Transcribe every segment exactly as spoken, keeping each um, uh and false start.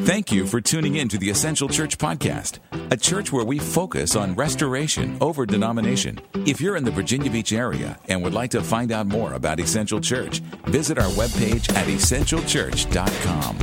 Thank you for tuning in to the Essential Church Podcast, a church where we focus on restoration over denomination. If you're in the Virginia Beach area and would like to find out more about Essential Church, visit our webpage at essential church dot com.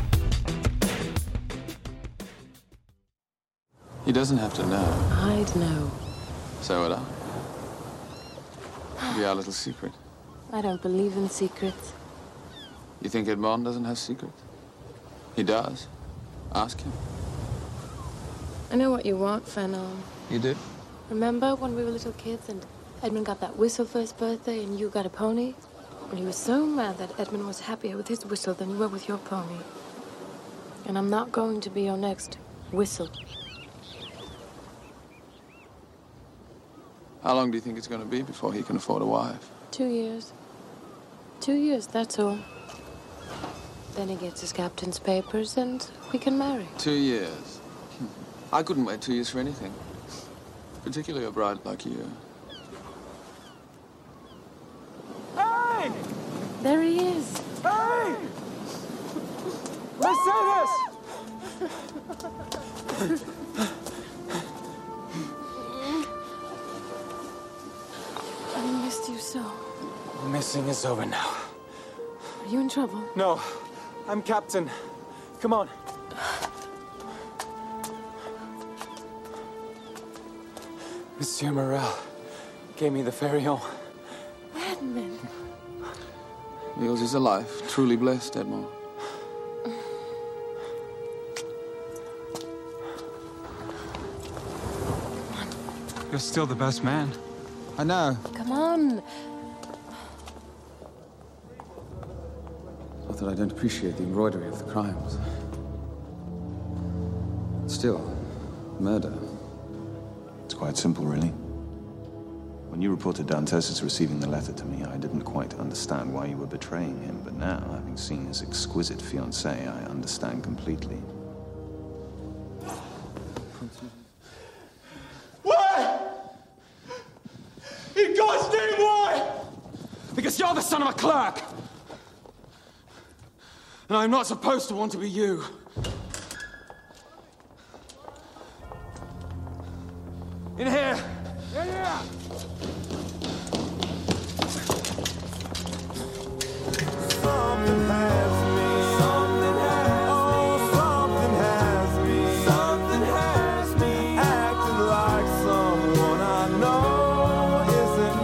He doesn't have to know. I'd know. So would I. It'd be our little secret. I don't believe in secrets. You think Edmond doesn't have secrets? He does. Ask him. I know what you want, Fanon. You do? Remember when we were little kids and Edmund got that whistle for his birthday and you got a pony? And he was so mad that Edmund was happier with his whistle than you were with your pony. And I'm not going to be your next whistle. How long do you think it's going to be before he can afford a wife? Two years. Two years, that's all. Then he gets his captain's papers and we can marry. Two years? I couldn't wait two years for anything. Particularly a bride like you. Hey! There he is. Hey! Mercedes! I missed you so. Missing is over now. Are you in trouble? No, I'm captain. Come on. Monsieur Morel gave me the Pharaon. Edmund. Yours is a life truly blessed, Edmond. You're still the best man. I know. Come on. Not that I don't appreciate the embroidery of the crimes. Still, murder. It's quite simple, really. When you reported Dantes as receiving the letter to me, I didn't quite understand why you were betraying him, but now, having seen his exquisite fiancée, I understand completely. Why? In God's name, why? Because you're the son of a clerk. And I'm not supposed to want to be you. In here. Yeah, yeah. Something has me. Something has oh, me. Something has me. Something has me. Acting like someone I know isn't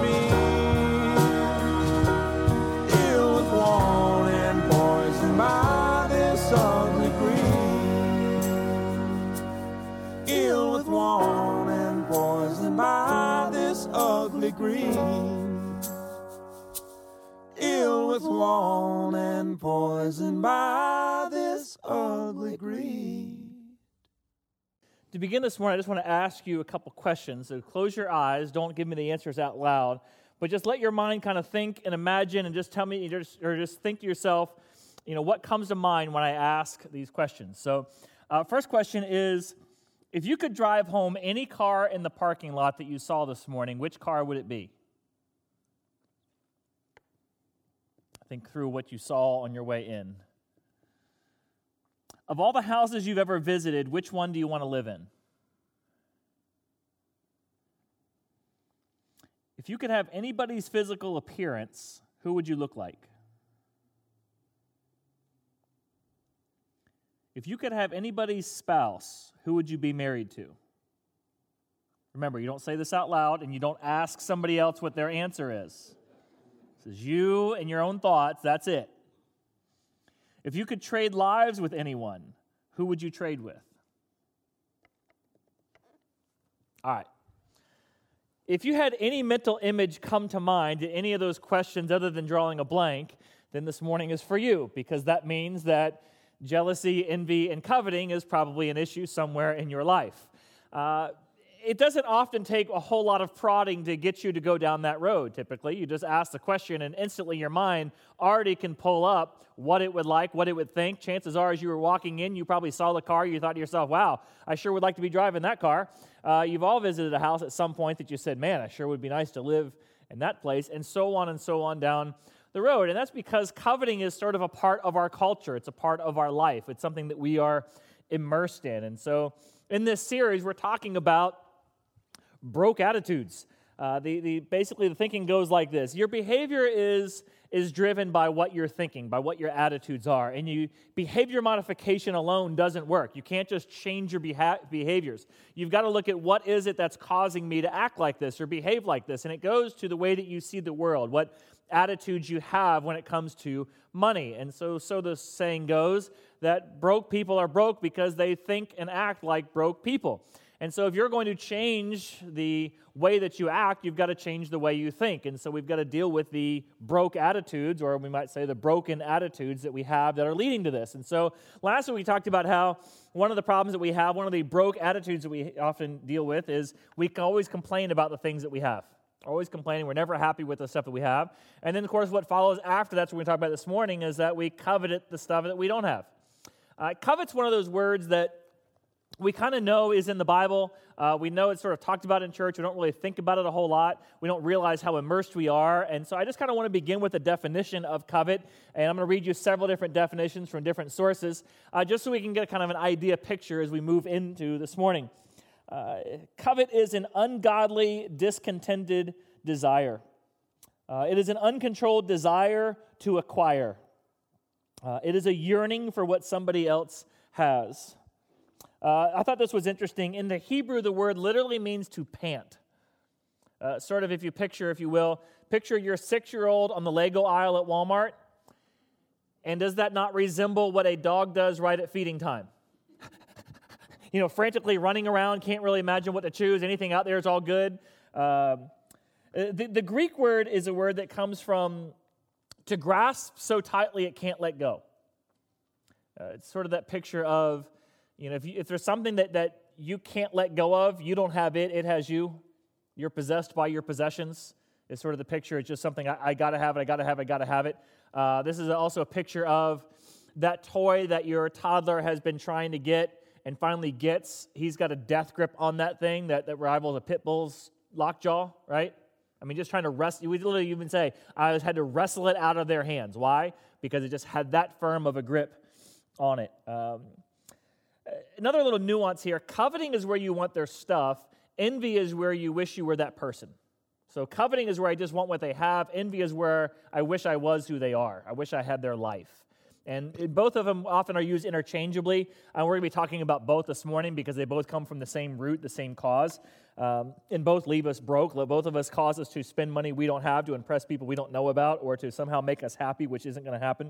me. Ill with want and poisoned by this ugly greed. Ill with want and poisoned by this ugly greed. Ill with want and poisoned by this ugly greed. To begin this morning, I just want to ask you a couple questions. So close your eyes. Don't give me the answers out loud. But just let your mind kind of think and imagine and just tell me, or just, or just think to yourself, you know, what comes to mind when I ask these questions. So uh, first question is, if you could drive home any car in the parking lot that you saw this morning, which car would it be? Think through what you saw on your way in. Of all the houses you've ever visited, which one do you want to live in? If you could have anybody's physical appearance, who would you look like? If you could have anybody's spouse, who would you be married to? Remember, you don't say this out loud, and you don't ask somebody else what their answer is. This is you and your own thoughts, that's it. If you could trade lives with anyone, who would you trade with? All right. If you had any mental image come to mind to any of those questions other than drawing a blank, then this morning is for you, because that means that jealousy, envy, and coveting is probably an issue somewhere in your life. Uh, it doesn't often take a whole lot of prodding to get you to go down that road, typically. You just ask the question, and instantly your mind already can pull up what it would like, what it would think. Chances are, as you were walking in, you probably saw the car, you thought to yourself, wow, I sure would like to be driving that car. Uh, you've all visited a house at some point that you said, man, I sure would be nice to live in that place, and so on and so on down the road. And that's because coveting is sort of a part of our culture. It's a part of our life. It's something that we are immersed in. And so in this series, we're talking about broke attitudes. Uh, the, the, basically, the thinking goes like this. Your behavior is, is driven by what you're thinking, by what your attitudes are. And you, behavior modification alone doesn't work. You can't just change your beha- behaviors. You've got to look at what is it that's causing me to act like this or behave like this. And it goes to the way that you see the world, what attitudes you have when it comes to money. And so, so the saying goes that broke people are broke because they think and act like broke people. And so if you're going to change the way that you act, you've got to change the way you think. And so we've got to deal with the broke attitudes, or we might say the broken attitudes that we have that are leading to this. And so last week we talked about how one of the problems that we have, one of the broke attitudes that we often deal with is we can always complain about the things that we have. Always complaining. We're never happy with the stuff that we have. And then, of course, what follows after that's what we're going to talk about this morning is that we covet the stuff that we don't have. Uh, covet's one of those words that we kind of know is in the Bible. Uh, we know it's sort of talked about in church. We don't really think about it a whole lot. We don't realize how immersed we are. And so I just kind of want to begin with a definition of covet. And I'm going to read you several different definitions from different sources, uh, just so we can get kind of an idea picture as we move into this morning. Uh, covet is an ungodly, discontented desire. Uh, it is an uncontrolled desire to acquire. Uh, it is a yearning for what somebody else has. Uh, I thought this was interesting. In the Hebrew, the word literally means to pant. Uh, sort of, if you picture, if you will, picture your six-year-old on the Lego aisle at Walmart, and does that not resemble what a dog does right at feeding time? You know, frantically running around, can't really imagine what to choose. Anything out there is all good. Uh, the, the Greek word is a word that comes from to grasp so tightly it can't let go. Uh, it's sort of that picture of, you know, if, you, if there's something that, that you can't let go of, you don't have it, it has you. You're possessed by your possessions. It's sort of the picture. It's just something, I, I got to have it, I got to have it, I got to have it. Uh, this is also a picture of that toy that your toddler has been trying to get and finally gets. He's got a death grip on that thing that, that rivals a pit bull's lockjaw, right? I mean, just trying to wrestle. We literally even say, I had to wrestle it out of their hands. Why? Because it just had that firm of a grip on it. Um, Another little nuance here, coveting is where you want their stuff. Envy is where you wish you were that person. So coveting is where I just want what they have. Envy is where I wish I was who they are. I wish I had their life. And it, both of them often are used interchangeably. And we're going to be talking about both this morning because they both come from the same root, the same cause. Um, and both leave us broke. Both of us cause us to spend money we don't have to impress people we don't know about or to somehow make us happy, which isn't going to happen.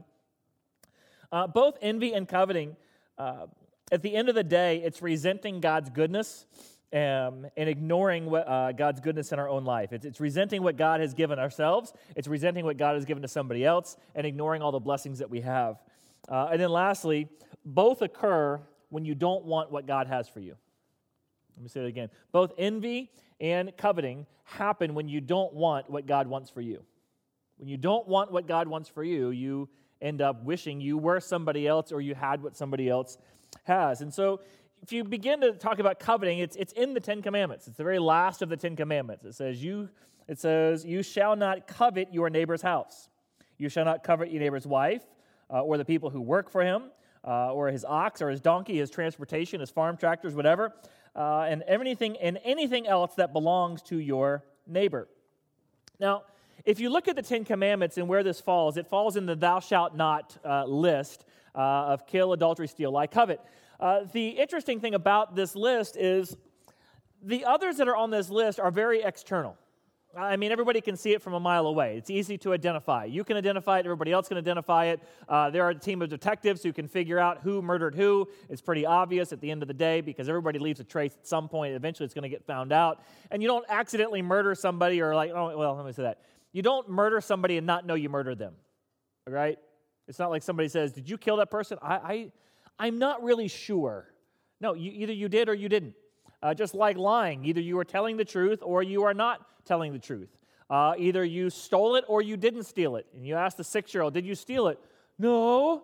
Uh, both envy and coveting, uh, at the end of the day, it's resenting God's goodness um, and ignoring what, uh, God's goodness in our own life. It's, it's resenting what God has given ourselves. It's resenting what God has given to somebody else and ignoring all the blessings that we have. Uh, and then lastly, both occur when you don't want what God has for you. Let me say it again. Both envy and coveting happen when you don't want what God wants for you. When you don't want what God wants for you, you end up wishing you were somebody else or you had what somebody else has. And so if you begin to talk about coveting, it's it's in the Ten Commandments. It's the very last of the Ten Commandments. It says, you it says, you shall not covet your neighbor's house. You shall not covet your neighbor's wife uh, or the people who work for him uh, or his ox or his donkey, his transportation, his farm tractors, whatever, uh, and everything and anything else that belongs to your neighbor. Now, if you look at the Ten Commandments and where this falls, it falls in the thou shalt not uh, list uh, of kill, adultery, steal, lie, covet. Uh, the interesting thing about this list is the others that are on this list are very external. I mean, everybody can see it from a mile away. It's easy to identify. You can identify it. Everybody else can identify it. Uh, there are a team of detectives who can figure out who murdered who. It's pretty obvious at the end of the day because everybody leaves a trace at some point. Eventually, it's going to get found out. And you don't accidentally murder somebody or like, oh, well, let me say that. You don't murder somebody and not know you murdered them, all right? It's not like somebody says, did you kill that person? I, I, I'm not really sure. No, you, either you did or you didn't. Uh, just like lying, either you are telling the truth or you are not telling the truth. Uh, either you stole it or you didn't steal it. And you ask the six-year-old, did you steal it? No.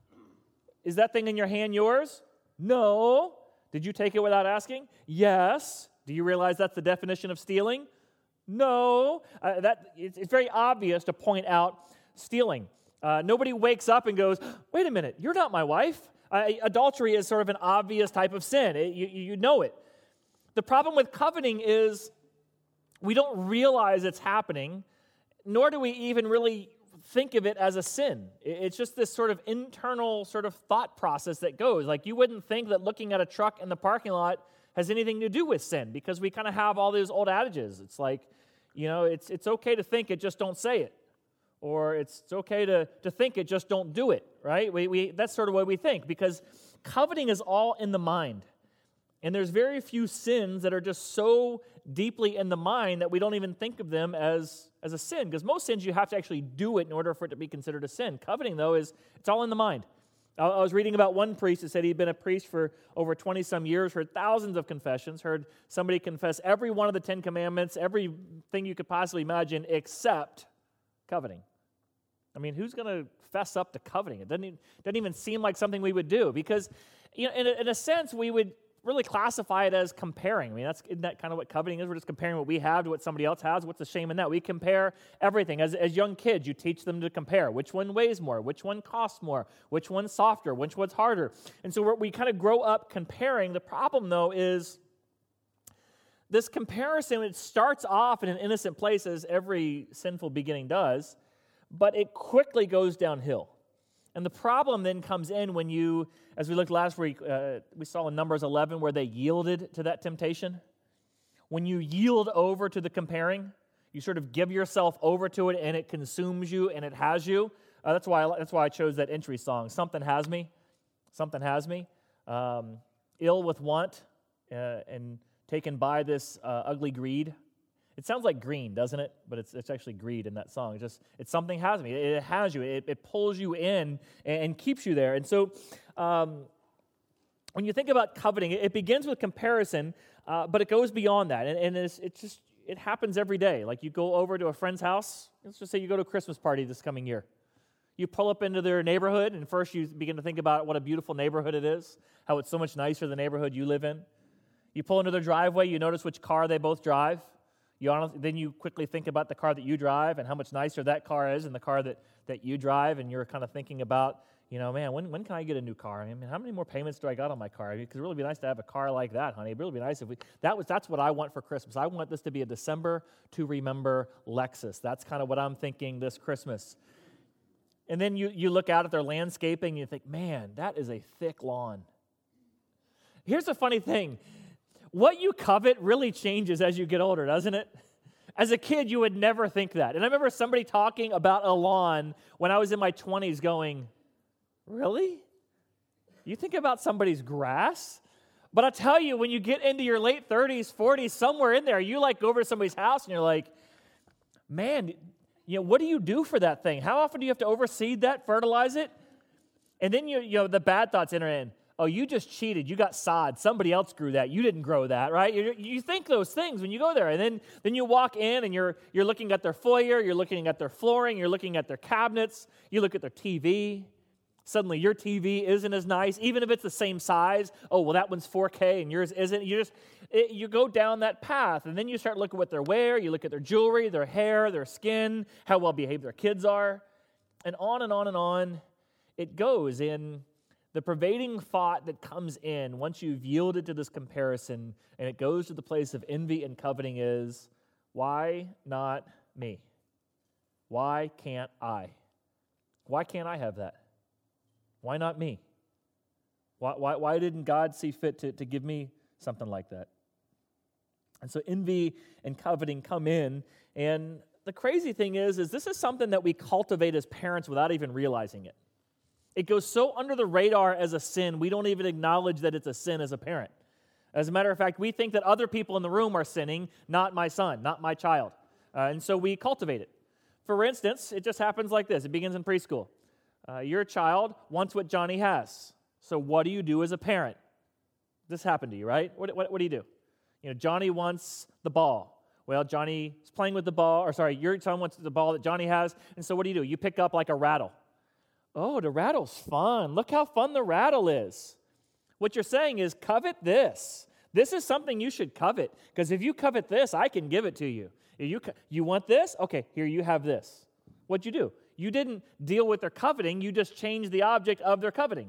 Is that thing in your hand yours? No. Did you take it without asking? Yes. Do you realize that's the definition of stealing? No. Uh, that it's, it's very obvious to point out stealing. Uh, nobody wakes up and goes, wait a minute, you're not my wife. Uh, adultery is sort of an obvious type of sin. It, you, you know it. The problem with coveting is we don't realize it's happening, nor do we even really think of it as a sin. It's just this sort of internal sort of thought process that goes. Like, you wouldn't think that looking at a truck in the parking lot has anything to do with sin, because we kind of have all those old adages. It's like, you know, it's it's okay to think it, just don't say it. Or it's, it's okay to, to think it, just don't do it, right? We, we that's sort of what we think, because coveting is all in the mind. And there's very few sins that are just so deeply in the mind that we don't even think of them as, as a sin. Because most sins, you have to actually do it in order for it to be considered a sin. Coveting, though, is it's all in the mind. I, I was reading about one priest who said he'd been a priest for over twenty-some years, heard thousands of confessions, heard somebody confess every one of the Ten Commandments, everything you could possibly imagine, except coveting. I mean, who's going to fess up to coveting? It doesn't even, doesn't even seem like something we would do, because, you know, in a, in a sense, we would really classify it as comparing. I mean, that's isn't that kind of what coveting is? We're just comparing what we have to what somebody else has. What's the shame in that? We compare everything. As, as young kids, you teach them to compare. Which one weighs more? Which one costs more? Which one's softer? Which one's harder? And so we're, we kind of grow up comparing. The problem, though, is this comparison, it starts off in an innocent place, as every sinful beginning does, but it quickly goes downhill. And the problem then comes in when you, as we looked last week, uh, we saw in Numbers eleven where they yielded to that temptation. When you yield over to the comparing, you sort of give yourself over to it, and it consumes you, and it has you. Uh, that's why I, that's why I chose that entry song. Something has me, something has me. Um, ill with want, uh, and taken by this uh, ugly greed. It sounds like green, doesn't it? But it's it's actually greed in that song. It's just it's something has me. It, it has you. It, it pulls you in and, and keeps you there. And so, um, when you think about coveting, it, it begins with comparison, uh, but it goes beyond that. And, and it's, it's just it happens every day. Like, you go over to a friend's house. Let's just say you go to a Christmas party this coming year. You pull up into their neighborhood, and first you begin to think about what a beautiful neighborhood it is, how it's so much nicer than the neighborhood you live in. You pull into their driveway. You notice which car they both drive. You honestly, then you quickly think about the car that you drive and how much nicer that car is than the car that, that you drive, and you're kind of thinking about, you know, man, when when can I get a new car? I mean, how many more payments do I got on my car? Because it would really be nice to have a car like that, honey. It'd really be nice if we, that was, that's what I want for Christmas. I want this to be a December to remember Lexus. That's kind of what I'm thinking this Christmas. And then you, you look out at their landscaping and you think, man, that is a thick lawn. Here's the funny thing. What you covet really changes as you get older, doesn't it? As a kid, you would never think that. And I remember somebody talking about a lawn when I was in my twenties going, really? You think about somebody's grass? But I tell you, when you get into your late thirties, forties, somewhere in there, you like go over to somebody's house and you're like, man, you know, what do you do for that thing? How often do you have to overseed that, fertilize it? And then you, you know, the bad thoughts enter in. Oh, you just cheated. You got sod. Somebody else grew that. You didn't grow that, right? You, you think those things when you go there. And then, then you walk in and you're, you're looking at their foyer. You're looking at their flooring. You're looking at their cabinets. You look at their T V. Suddenly your T V isn't as nice, even if it's the same size. Oh, well, that one's four K and yours isn't. You just it, you go down that path, and then you start looking at what they wear. You look at their jewelry, their hair, their skin, how well behaved their kids are, and on and on and on it goes in the pervading thought that comes in once you've yielded to this comparison, and it goes to the place of envy and coveting is, why not me? Why can't I? Why can't I have that? Why not me? Why, why, why didn't God see fit to, to give me something like that? And so envy and coveting come in, and the crazy thing is, is this is something that we cultivate as parents without even realizing it. It goes so under the radar as a sin, we don't even acknowledge that it's a sin as a parent. As a matter of fact, we think that other people in the room are sinning, not my son, not my child. Uh, and so we cultivate it. For instance, it just happens like this. It begins in preschool. Uh, your child wants what Johnny has. So what do you do as a parent? This happened to you, right? What, what, what do you do? You know, Johnny wants the ball. Well, Johnny is playing with the ball, or sorry, your son wants the ball that Johnny has, and so what do you do? You pick up like a rattle. Oh, the rattle's fun. Look how fun the rattle is. What you're saying is covet this. This is something you should covet, because if you covet this, I can give it to you. If you, you want this? Okay, here you have this. What'd you do? You didn't deal with their coveting. You just changed the object of their coveting.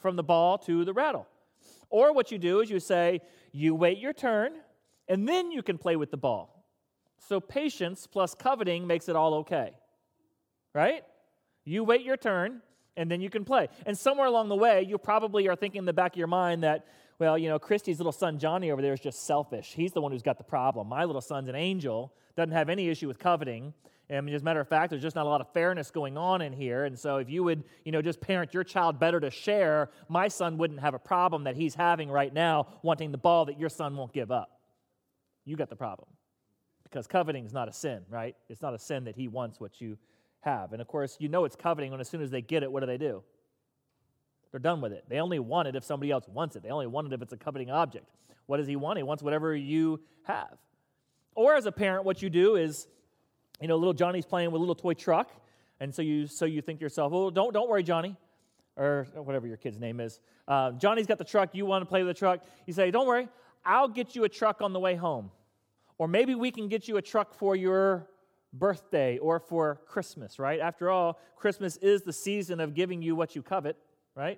from the ball to the rattle. Or what you do is you say, you wait your turn, and then you can play with the ball. So patience plus coveting makes it all okay, right? You wait your turn, and then you can play. And somewhere along the way, you probably are thinking in the back of your mind that, well, you know, Christy's little son Johnny over there is just selfish. He's the one who's got the problem. My little son's an angel, doesn't have any issue with coveting. And as a matter of fact, there's just not a lot of fairness going on in here. And so if you would, you know, just parent your child better to share, my son wouldn't have a problem that he's having right now, wanting the ball that your son won't give up. You got the problem. Because coveting is not a sin, right? It's not a sin that he wants what you have. And of course, you know it's coveting when as soon as they get it, what do they do? They're done with it. They only want it if somebody else wants it. They only want it if it's a coveting object. What does he want? He wants whatever you have. Or as a parent, what you do is, you know, little Johnny's playing with a little toy truck, and so you so you think to yourself, well, don't don't worry, Johnny, or whatever your kid's name is. Uh, Johnny's got the truck. You want to play with the truck. You say, don't worry, I'll get you a truck on the way home. Or maybe we can get you a truck for your birthday or for Christmas, right? After all, Christmas is the season of giving you what you covet, right?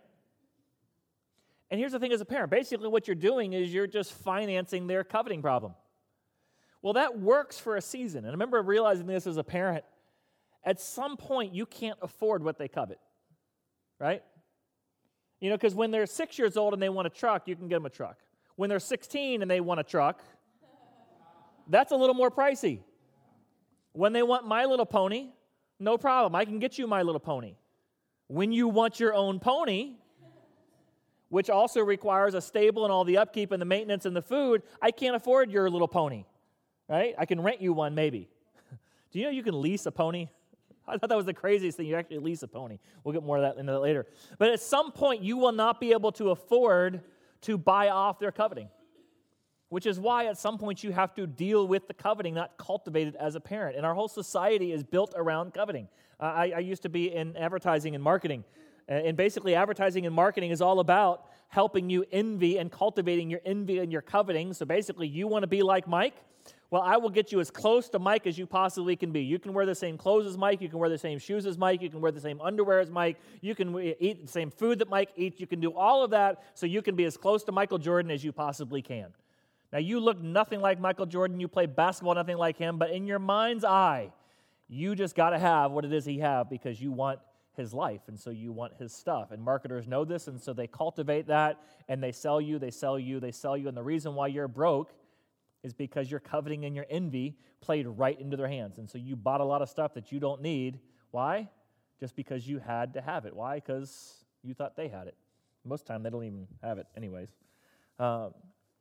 And here's the thing as a parent. Basically what you're doing is you're just financing their coveting problem. Well, that works for a season. And I remember realizing this as a parent. At some point, you can't afford what they covet, right? You know, because when they're six years old and they want a truck, you can get them a truck. When they're sixteen and they want a truck, that's a little more pricey. When they want My Little Pony, no problem. I can get you My Little Pony. When you want your own pony, which also requires a stable and all the upkeep and the maintenance and the food, I can't afford your little pony. Right? I can rent you one, maybe. Do you know you can lease a pony? I thought that was the craziest thing. You actually lease a pony. We'll get more of that into that later. But at some point, you will not be able to afford to buy off their coveting, which is why at some point you have to deal with the coveting, not cultivate it as a parent. And our whole society is built around coveting. Uh, I, I used to be in advertising and marketing. Uh, and basically, advertising and marketing is all about helping you envy and cultivating your envy and your coveting. So basically, you want to be like Mike? Well, I will get you as close to Mike as you possibly can be. You can wear the same clothes as Mike. You can wear the same shoes as Mike. You can wear the same underwear as Mike. You can eat the same food that Mike eats. You can do all of that so you can be as close to Michael Jordan as you possibly can. Now, you look nothing like Michael Jordan. You play basketball nothing like him. But in your mind's eye, you just got to have what it is he has because you want his life, and so you want his stuff. And marketers know this, and so they cultivate that, and they sell you, they sell you, they sell you. And the reason why you're broke is because your coveting and your envy played right into their hands. And so you bought a lot of stuff that you don't need. Why? Just because you had to have it. Why? Because you thought they had it. Most of the time, they don't even have it anyways. Um,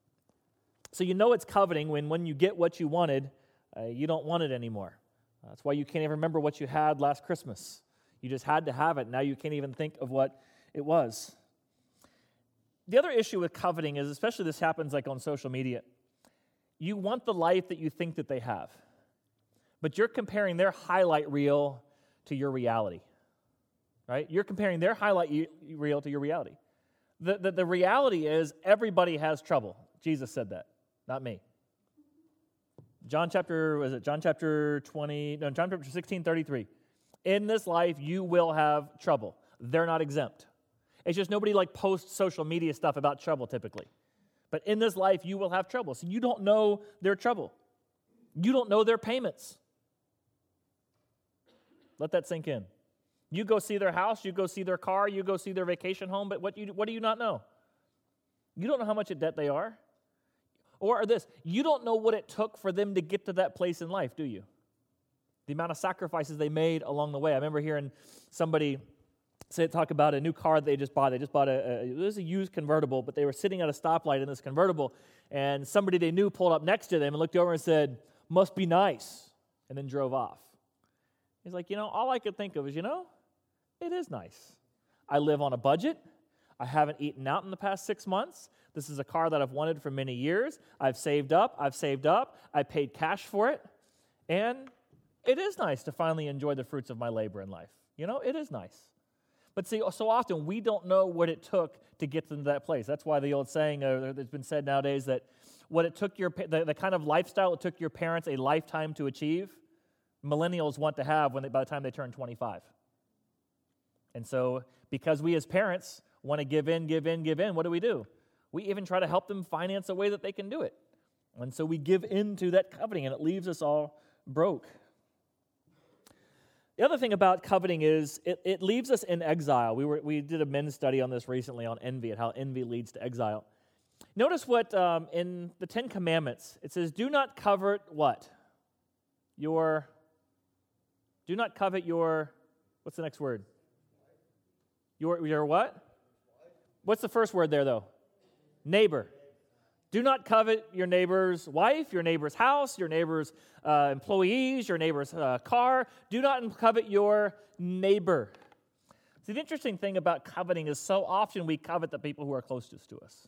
so you know it's coveting when when you get what you wanted, uh, you don't want it anymore. That's why you can't even remember what you had last Christmas. You just had to have it. Now you can't even think of what it was. The other issue with coveting is, especially this happens like on social media, you want the life that you think that they have, but you're comparing their highlight reel to your reality, right? You're comparing their highlight reel to your reality. The, the, the reality is everybody has trouble. Jesus said that, not me. John chapter, was it John chapter twenty, no, John chapter sixteen, thirty-three. In this life, you will have trouble. They're not exempt. It's just nobody like posts social media stuff about trouble typically. But in this life, you will have trouble. So you don't know their trouble. You don't know their payments. Let that sink in. You go see their house, you go see their car, you go see their vacation home, but what, you, what do you not know? You don't know how much in debt they are. Or this, you don't know what it took for them to get to that place in life, do you? The amount of sacrifices they made along the way. I remember hearing somebody say talk about a new car that they just bought. They just bought a, a it was a used convertible, but they were sitting at a stoplight in this convertible, and somebody they knew pulled up next to them and looked over and said, "Must be nice," and then drove off. He's like, you know, all I could think of is, you know, it is nice. I live on a budget. I haven't eaten out in the past six months. This is a car that I've wanted for many years. I've saved up. I've saved up. I paid cash for it, and it is nice to finally enjoy the fruits of my labor in life. You know, it is nice. But see, so often we don't know what it took to get to that place. That's why the old saying uh, that's been said nowadays that what it took your the, the kind of lifestyle it took your parents a lifetime to achieve, millennials want to have when they, by the time they turn twenty-five. And so, because we as parents want to give in, give in, give in. What do we do? We even try to help them finance a way that they can do it. And so we give into that coveting, and it leaves us all broke. The other thing about coveting is it, it leaves us in exile. We were we did a men's study on this recently on envy and how envy leads to exile. Notice what um, in the Ten Commandments, it says, do not covet what? Your, do not covet your, what's the next word? Your, your what? What's the first word there, though? Neighbor. Do not covet your neighbor's wife, your neighbor's house, your neighbor's uh, employees, your neighbor's uh, car. Do not covet your neighbor. See, the interesting thing about coveting is so often we covet the people who are closest to us.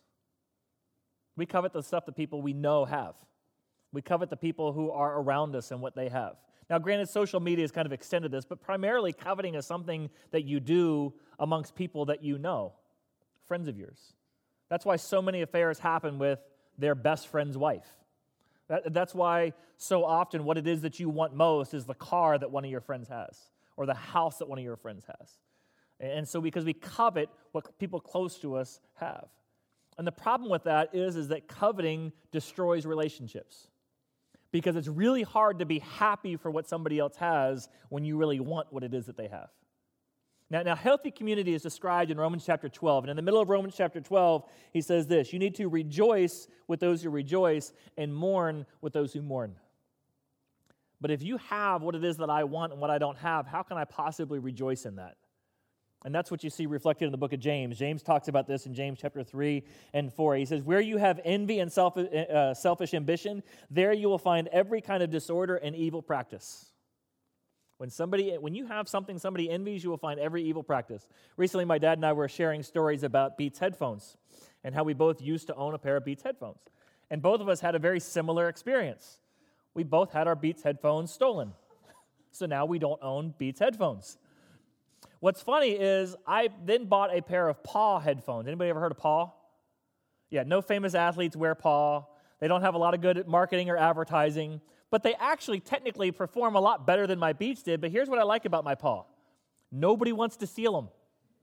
We covet the stuff that people we know have. We covet the people who are around us and what they have. Now, granted, social media has kind of extended this, but primarily coveting is something that you do amongst people that you know, friends of yours. That's why so many affairs happen with their best friend's wife. That, that's why so often what it is that you want most is the car that one of your friends has or the house that one of your friends has. And so because we covet what people close to us have. And the problem with that is, is that coveting destroys relationships because it's really hard to be happy for what somebody else has when you really want what it is that they have. Now, now, healthy community is described in Romans chapter twelve. And in the middle of Romans chapter twelve, he says this, you need to rejoice with those who rejoice and mourn with those who mourn. But if you have what it is that I want and what I don't have, how can I possibly rejoice in that? And that's what you see reflected in the book of James. James talks about this in James chapter three and four. He says, where you have envy and self, uh, selfish ambition, there you will find every kind of disorder and evil practice. When somebody, when you have something somebody envies, you will find every evil practice. Recently, my dad and I were sharing stories about Beats headphones and how we both used to own a pair of Beats headphones. And both of us had a very similar experience. We both had our Beats headphones stolen. So now we don't own Beats headphones. What's funny is I then bought a pair of Paw headphones. Anybody ever heard of Paw? Yeah, no famous athletes wear Paw. They don't have a lot of good marketing or advertising. But they actually technically perform a lot better than my Beats did. But here's what I like about my Paw. Nobody wants to steal them.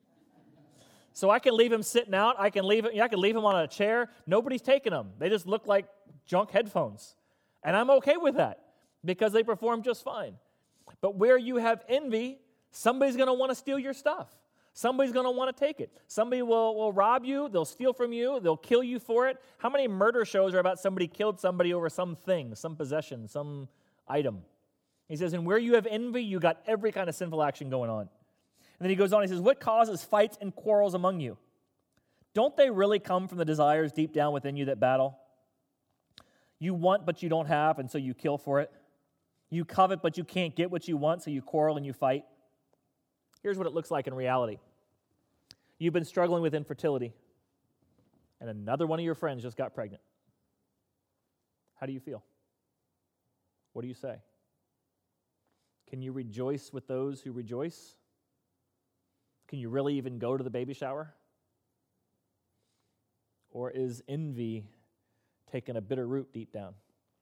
So I can leave them sitting out. I can leave it, I can leave them on a chair. Nobody's taking them. They just look like junk headphones. And I'm okay with that because they perform just fine. But where you have envy, somebody's going to want to steal your stuff. Somebody's going to want to take it. Somebody will, will rob you. They'll steal from you. They'll kill you for it. How many murder shows are about somebody killed somebody over something, some possession, some item? He says, and where you have envy, you got every kind of sinful action going on. And then he goes on, he says, what causes fights and quarrels among you? Don't they really come from the desires deep down within you that battle? You want, but you don't have, and so you kill for it. You covet, but you can't get what you want, so you quarrel and you fight. Here's what it looks like in reality. You've been struggling with infertility, and another one of your friends just got pregnant. How do you feel? What do you say? Can you rejoice with those who rejoice? Can you really even go to the baby shower? Or is envy taking a bitter root deep down?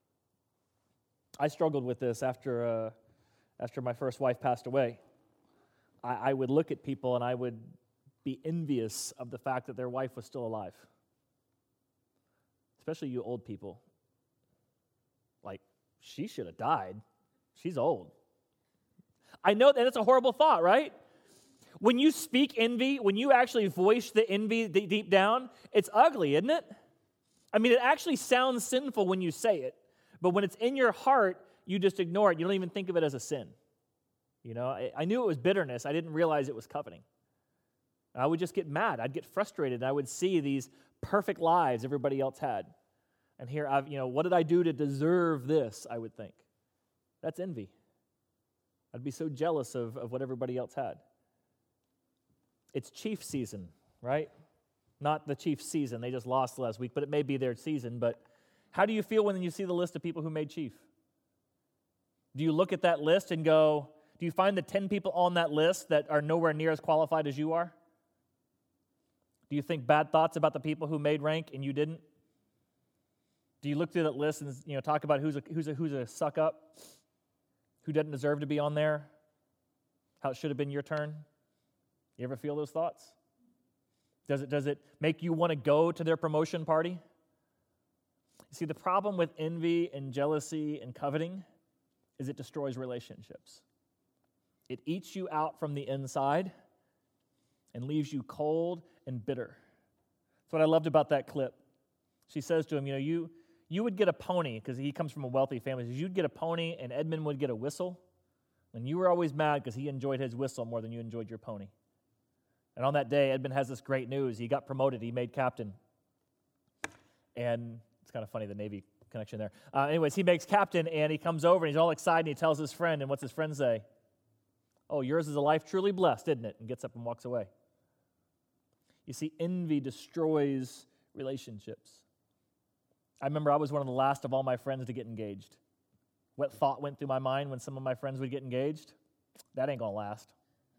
I struggled with this after, uh, after my first wife passed away. I, I would look at people and I would be envious of the fact that their wife was still alive. Especially you old people. Like, she should have died. She's old. I know that it's a horrible thought, right? When you speak envy, when you actually voice the envy deep down, it's ugly, isn't it? I mean, it actually sounds sinful when you say it, but when it's in your heart, you just ignore it. You don't even think of it as a sin. You know, I, I knew it was bitterness. I didn't realize it was coveting. I would just get mad. I'd get frustrated. I would see these perfect lives everybody else had. And here, I've, you know, what did I do to deserve this, I would think. That's envy. I'd be so jealous of, of what everybody else had. It's Chiefs season, right? Not the Chiefs season. They just lost last week, but it may be their season. But how do you feel when you see the list of people who made Chief? Do you look at that list and go, do you find the ten people on that list that are nowhere near as qualified as you are? Do you think bad thoughts about the people who made rank and you didn't? Do you look through that list and, you know, talk about who's a, who's a, who's a suck up? Who doesn't deserve to be on there? How it should have been your turn? You ever feel those thoughts? Does it, does it make you want to go to their promotion party? You see, the problem with envy and jealousy and coveting is it destroys relationships. It eats you out from the inside and leaves you cold and bitter. That's what I loved about that clip. She says to him, you know, you, you would get a pony, because he comes from a wealthy family. She says, you'd get a pony and Edmund would get a whistle, and you were always mad because he enjoyed his whistle more than you enjoyed your pony. And on that day, Edmund has this great news. He got promoted. He made captain. And it's kind of funny, the Navy connection there. Uh, anyways, he makes captain, and he comes over, and he's all excited, and he tells his friend, and what's his friend say? Oh, yours is a life truly blessed, isn't it? And gets up and walks away. You see, envy destroys relationships. I remember I was one of the last of all my friends to get engaged. What thought went through my mind when some of my friends would get engaged? That ain't going to last.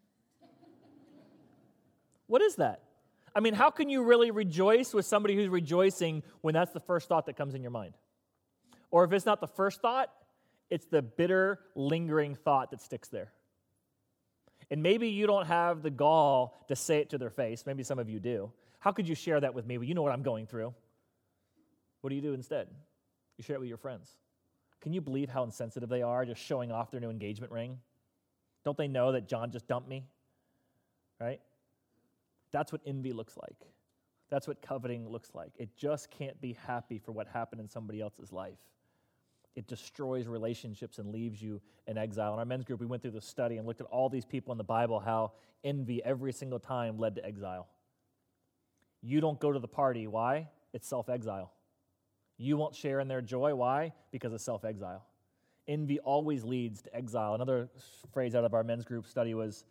What is that? I mean, how can you really rejoice with somebody who's rejoicing when that's the first thought that comes in your mind? Or if it's not the first thought, it's the bitter, lingering thought that sticks there. And maybe you don't have the gall to say it to their face. Maybe some of you do. How could you share that with me? Well, you know what I'm going through. What do you do instead? You share it with your friends. Can you believe how insensitive they are just showing off their new engagement ring? Don't they know that John just dumped me? Right? That's what envy looks like. That's what coveting looks like. It just can't be happy for what happened in somebody else's life. It destroys relationships and leaves you in exile. In our men's group, we went through this study and looked at all these people in the Bible, how envy every single time led to exile. You don't go to the party. Why? It's self-exile. You won't share in their joy. Why? Because of self-exile. Envy always leads to exile. Another phrase out of our men's group study was,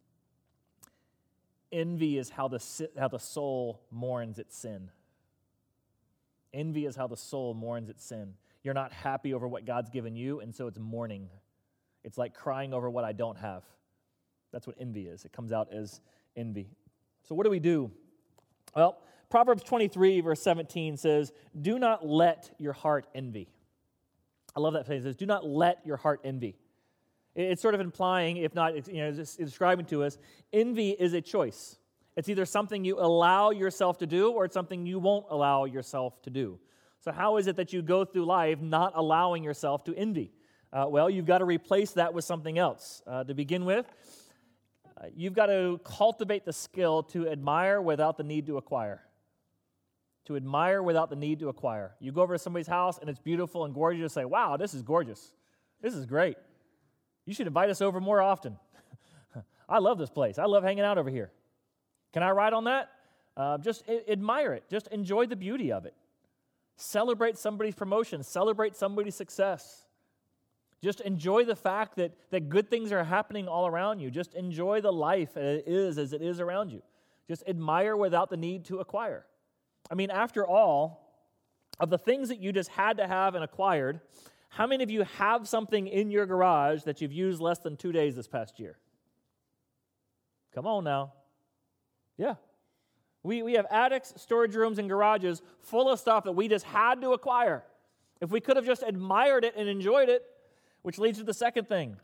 envy is how the, how the soul mourns its sin. Envy is how the soul mourns its sin. You're not happy over what God's given you, and so it's mourning. It's like crying over what I don't have. That's what envy is. It comes out as envy. So what do we do? Well, Proverbs twenty-three, verse seventeen says, do not let your heart envy. I love that phrase. It says, do not let your heart envy. It's sort of implying, if not, you know, it's describing to us, envy is a choice. It's either something you allow yourself to do or it's something you won't allow yourself to do. So how is it that you go through life not allowing yourself to envy? Uh, well, you've got to replace that with something else. Uh, to begin with, uh, you've got to cultivate the skill to admire without the need to acquire. To admire without the need to acquire. You go over to somebody's house and it's beautiful and gorgeous. You say, wow, this is gorgeous. This is great. You should invite us over more often. I love this place. I love hanging out over here. Can I ride on that? Uh, just I- admire it. Just enjoy the beauty of it. Celebrate somebody's promotion. Celebrate somebody's success. Just enjoy the fact that, that good things are happening all around you. Just enjoy the life as it is as it is around you. Just admire without the need to acquire. I mean, after all, of the things that you just had to have and acquired, how many of you have something in your garage that you've used less than two days this past year? Come on now. Yeah. We, we have attics, storage rooms, and garages full of stuff that we just had to acquire. If we could have just admired it and enjoyed it, which leads to the second thing.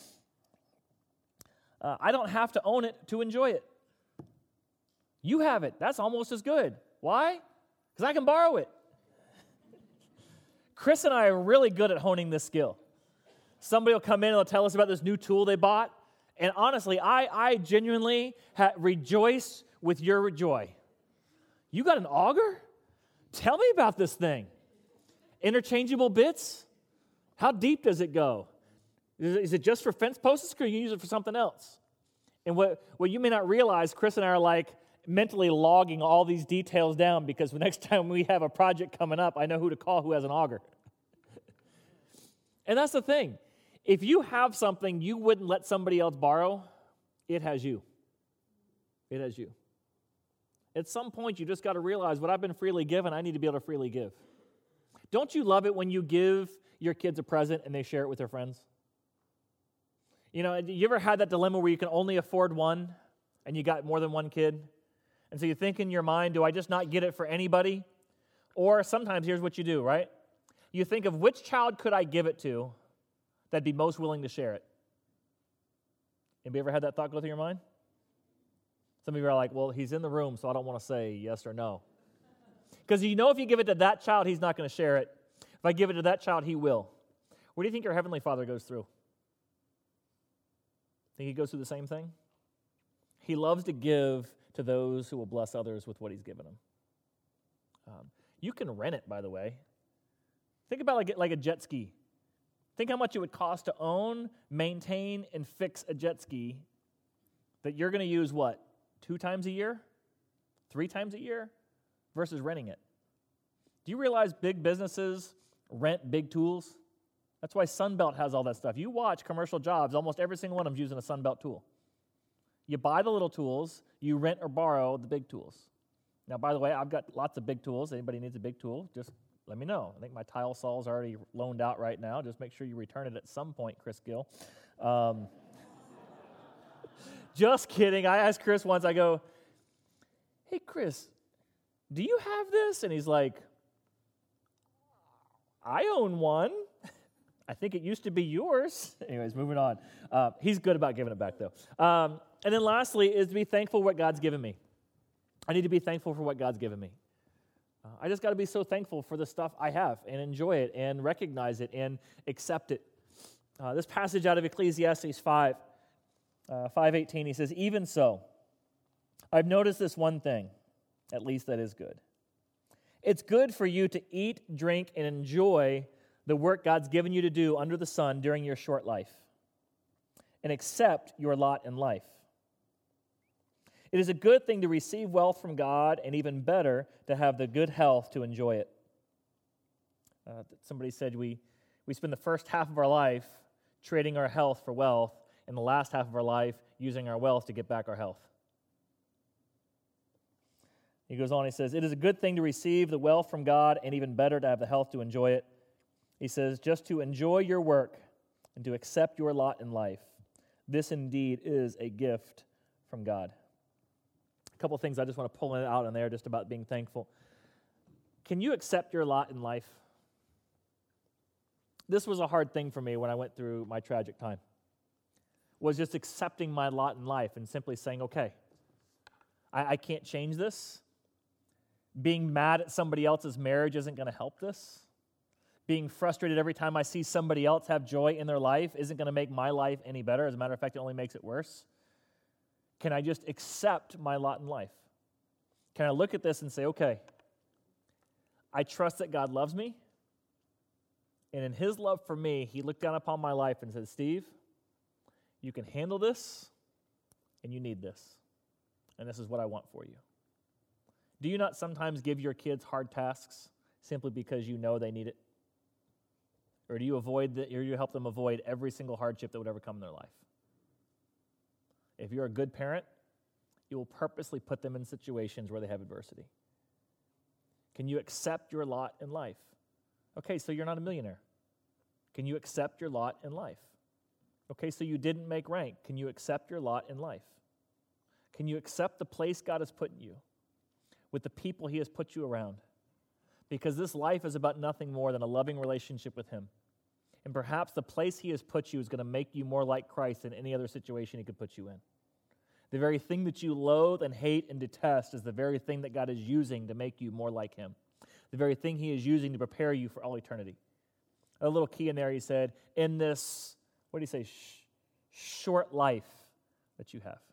Uh, I don't have to own it to enjoy it. You have it. That's almost as good. Why? Because I can borrow it. Chris and I are really good at honing this skill. Somebody will come in and they'll tell us about this new tool they bought. And honestly, I, I genuinely ha- rejoice with your joy. You got an auger? Tell me about this thing. Interchangeable bits? How deep does it go? Is it, is it just for fence posts, or can you use it for something else? And what, what you may not realize, Chris and I are like mentally logging all these details down, because the next time we have a project coming up, I know who to call who has an auger. And that's the thing. If you have something you wouldn't let somebody else borrow, it has you. It has you. At some point, you just got to realize what I've been freely given, I need to be able to freely give. Don't you love it when you give your kids a present and they share it with their friends? You know, you ever had that dilemma where you can only afford one and you got more than one kid? And so you think in your mind, do I just not get it for anybody? Or sometimes here's what you do, right? You think of which child could I give it to that'd be most willing to share it? Anybody ever had that thought go through your mind? Some of you are like, well, he's in the room, so I don't want to say yes or no. Because you know if you give it to that child, he's not going to share it. If I give it to that child, he will. What do you think your Heavenly Father goes through? Think he goes through the same thing? He loves to give to those who will bless others with what he's given them. Um, you can rent it, by the way. Think about like, like a jet ski. Think how much it would cost to own, maintain, and fix a jet ski that you're going to use, what, two times a year? Three times a year? Versus renting it. Do you realize big businesses rent big tools? That's why Sunbelt has all that stuff. You watch commercial jobs, almost every single one of them is using a Sunbelt tool. You buy the little tools, you rent or borrow the big tools. Now, by the way, I've got lots of big tools. Anybody needs a big tool, just let me know. I think my tile saw is already loaned out right now. Just make sure you return it at some point, Chris Gill. Um, just kidding. I asked Chris once, I go, hey, Chris, do you have this? And he's like, I own one. I think it used to be yours. Anyways, moving on. Uh, he's good about giving it back, though. Um, and then lastly is to be thankful for what God's given me. I need to be thankful for what God's given me. Uh, I just got to be so thankful for the stuff I have and enjoy it and recognize it and accept it. Uh, this passage out of Ecclesiastes five, uh, five eighteen, he says, even so, I've noticed this one thing, at least that is good. It's good for you to eat, drink, and enjoy the work God's given you to do under the sun during your short life, and accept your lot in life. It is a good thing to receive wealth from God, and even better to have the good health to enjoy it. Uh, somebody said we, we spend the first half of our life trading our health for wealth, and the last half of our life using our wealth to get back our health. He goes on, he says, it is a good thing to receive the wealth from God, and even better to have the health to enjoy it. He says, just to enjoy your work and to accept your lot in life. This indeed is a gift from God. A couple of things I just want to pull out in there just about being thankful. Can you accept your lot in life? This was a hard thing for me when I went through my tragic time, was just accepting my lot in life and simply saying, okay, I, I can't change this. Being mad at somebody else's marriage isn't going to help this. Being frustrated every time I see somebody else have joy in their life isn't going to make my life any better. As a matter of fact, it only makes it worse. Can I just accept my lot in life? Can I look at this and say, okay, I trust that God loves me, and in his love for me, he looked down upon my life and said, Steve, you can handle this, and you need this, and this is what I want for you. Do you not sometimes give your kids hard tasks simply because you know they need it? Or do you avoid the, or do you help them avoid every single hardship that would ever come in their life? If you're a good parent, you will purposely put them in situations where they have adversity. Can you accept your lot in life? Okay, so you're not a millionaire. Can you accept your lot in life? Okay, so you didn't make rank. Can you accept your lot in life? Can you accept the place God has put you with the people he has put you around? Because this life is about nothing more than a loving relationship with him. And perhaps the place he has put you is going to make you more like Christ than any other situation he could put you in. The very thing that you loathe and hate and detest is the very thing that God is using to make you more like him. The very thing he is using to prepare you for all eternity. A little key in there, he said, in this, what do you say, sh- short life that you have.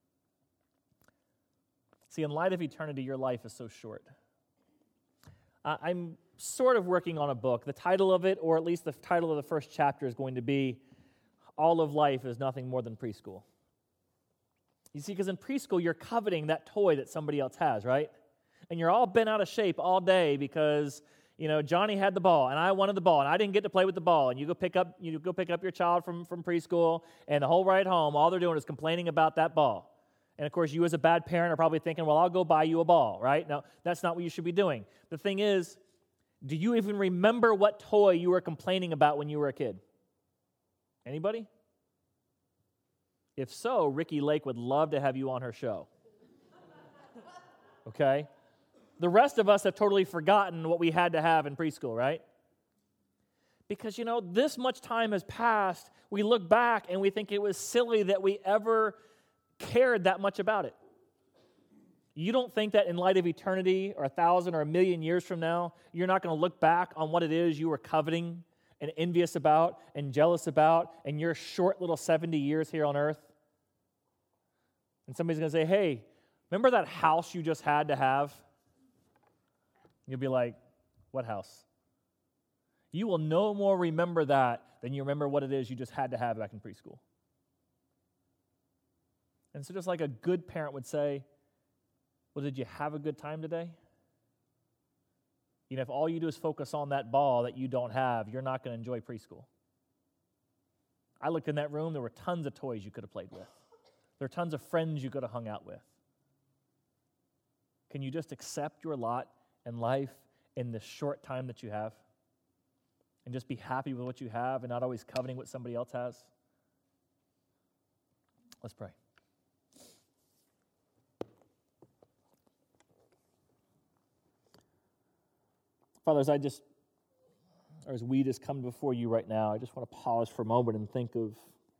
See, in light of eternity, your life is so short. Uh, I'm sort of working on a book. The title of it, or at least the title of the first chapter, is going to be All of Life is Nothing More Than Preschool. You see, because in preschool, you're coveting that toy that somebody else has, right? And you're all bent out of shape all day because, you know, Johnny had the ball, and I wanted the ball, and I didn't get to play with the ball. And you go pick up, you go pick up your child from, from preschool, and the whole ride home, all they're doing is complaining about that ball. And of course, you as a bad parent are probably thinking, well, I'll go buy you a ball, right? No, that's not what you should be doing. The thing is, do you even remember what toy you were complaining about when you were a kid? Anybody? If so, Ricky Lake would love to have you on her show. Okay? The rest of us have totally forgotten what we had to have in preschool, right? Because, you know, this much time has passed, we look back and we think it was silly that we ever cared that much about it. You don't think that in light of eternity or a thousand or a million years from now, you're not going to look back on what it is you were coveting and envious about and jealous about in your short little seventy years here on earth? And somebody's going to say, hey, remember that house you just had to have? You'll be like, what house? You will no more remember that than you remember what it is you just had to have back in preschool. And so just like a good parent would say, well, did you have a good time today? You know, if all you do is focus on that ball that you don't have, you're not going to enjoy preschool. I looked in that room, there were tons of toys you could have played with. There are tons of friends you could have hung out with. Can you just accept your lot in life in this short time that you have? And just be happy with what you have and not always coveting what somebody else has? Let's pray. Father, as I just, or as we just come before you right now, I just want to pause for a moment and think of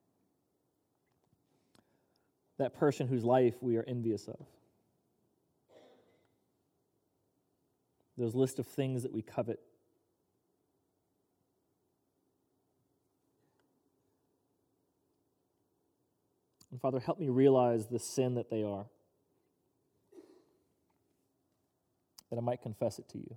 that person whose life we are envious of. Those list of things that we covet. And Father, help me realize the sin that they are, that I might confess it to you.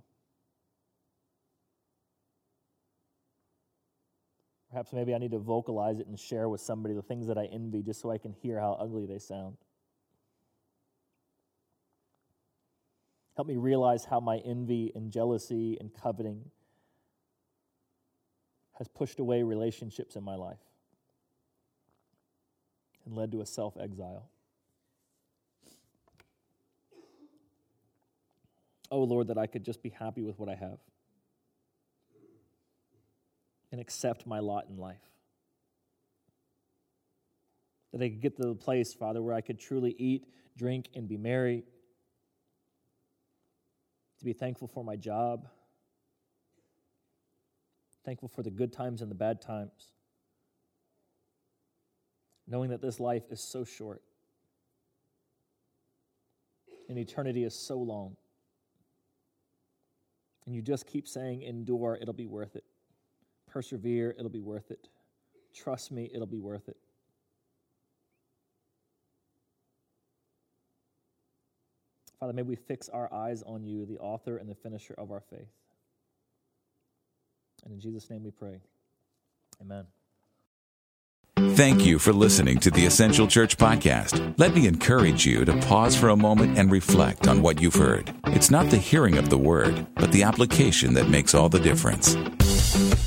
Perhaps maybe I need to vocalize it and share with somebody the things that I envy just so I can hear how ugly they sound. Help me realize how my envy and jealousy and coveting has pushed away relationships in my life and led to a self-exile. Oh, Lord, that I could just be happy with what I have and accept my lot in life. That I could get to the place, Father, where I could truly eat, drink, and be merry. To be thankful for my job. Thankful for the good times and the bad times. Knowing that this life is so short. And eternity is so long. And you just keep saying, endure, it'll be worth it. Persevere, it'll be worth it. Trust me, it'll be worth it. Father, may we fix our eyes on you, the author and the finisher of our faith. And in Jesus' name we pray. Amen. Thank you for listening to the Essential Church Podcast. Let me encourage you to pause for a moment and reflect on what you've heard. It's not the hearing of the word, but the application that makes all the difference.